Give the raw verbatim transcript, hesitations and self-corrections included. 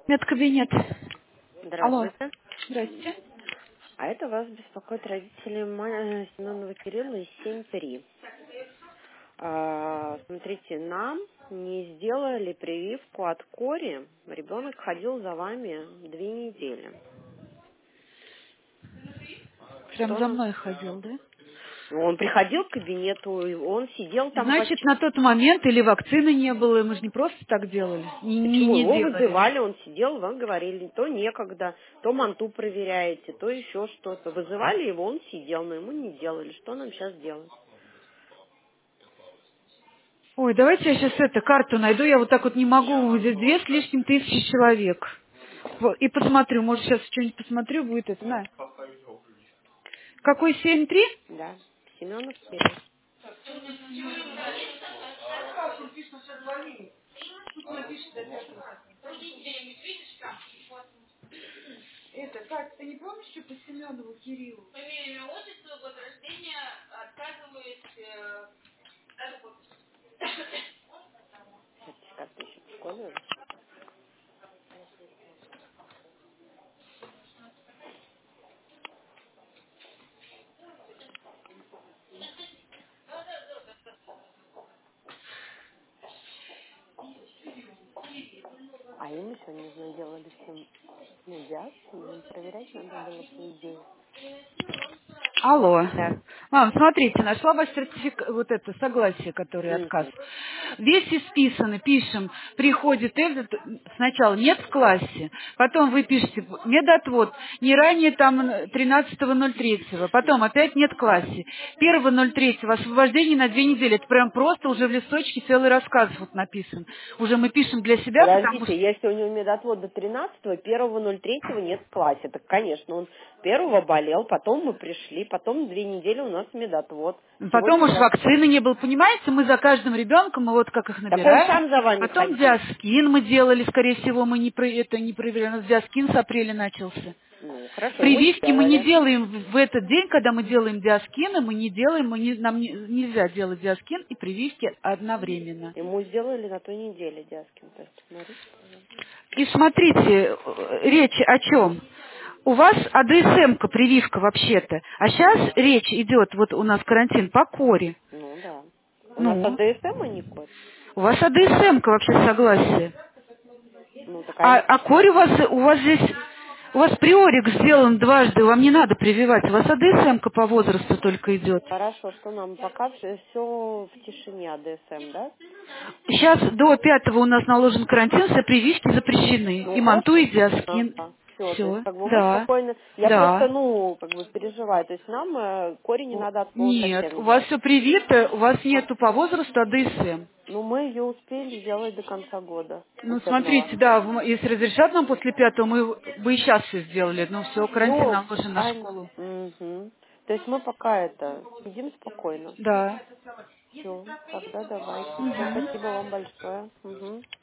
Медкабинет. Алло. Здравствуйте. Здрасте. А это вас беспокоят родители Ма- Семенова Кирилла из семь три. А, смотрите, нам не сделали прививку от кори. Ребенок ходил за вами две недели. Прям Что за нам? мной ходил, да? Он приходил к кабинету, и он сидел там Значит, почти... на тот момент или вакцины не было, мы же не просто так делали. Не, не, Почему? не Его делали. вызывали, он сидел, вам говорили, то некогда, то манту проверяете, то еще что-то. Вызывали его, он сидел, но ему не делали. Что нам сейчас делать? Ой, давайте я сейчас это, карту найду, я вот так вот не могу, здесь две с лишним тысячи человек. Во- И посмотрю, может сейчас что-нибудь посмотрю, будет это, на. Какой семь три? Да, Семенов Кирилл. Это, Кать, ты не помнишь, что по Семенову Кириллу? Сертификат ищет в школе. А им еще нужно делали всем медиацию, им проверять надо было по идее. Алло. Да. Мам, смотрите, нашла ваш сертификат, вот это согласие, которое отказ. Мгм. Весь исписанный, пишем, приходит этот, сначала нет в классе, потом вы пишете медотвод, не ранее там тринадцатого ноль третьего, потом опять нет в классе. первого ноль третьего освобождение на две недели. Это прям просто уже в листочке целый рассказ вот написан. Уже мы пишем для себя, потому что... Подождите, если у него медотвод до тринадцатого, первого ноль третьего нет в классе. Так, конечно, он первого болел, потом мы пришли, потом две недели у нас медотвод. Потом Сегодня уж раз. вакцины не было, понимаете, мы за каждым ребенком, мы вот как их Так он набираем. сам за вами Потом ходил. диаскин мы делали, скорее всего, мы не, про- это не проверяли, у нас диаскин с апреля начался. Ну, хорошо, ему Прививки мы не сделали. делаем в в этот день, когда мы делаем диаскины, мы не делаем, мы не- нам не- нельзя делать диаскин и прививки одновременно. Ему сделали на той неделе Диаскин тест. Смотрите, пожалуйста. И смотрите, э, речь о чем? У вас АДСМ-ка прививка вообще-то, а сейчас речь идет, вот у нас карантин по коре. Ну да. У нас Ну, АДСМ, а не код. у вас АДСМ-ка вообще согласие. Ну, А, такая. а корь у вас, у вас здесь, у вас приорик сделан дважды, вам не надо прививать. У вас АДСМ-ка по возрасту только идет. Хорошо, что нам пока все, в тишине АДСМ, да? Сейчас до пятого у нас наложен карантин, все прививки запрещены. Ну, И манту, хорошо. и диаскин. Ага. Все, то есть Все, как бы мы да, спокойно. Я просто, да. ну, как бы переживаю. То есть нам э, корень не У- надо от слова Нет, у совсем вас делать. все привито, у вас нету по возрасту АДСМ. Ну, мы ее успели сделать до конца года у Ну, Тернова. смотрите, да, в- если разрешат нам после пятого, мы бы и сейчас все сделали. Ну, все, карантин Ну, наложен на правильно. школу. Мгм. То есть мы пока это сидим спокойно. Да. Все, тогда давайте. Все, Мгм. спасибо вам большое. Мгм.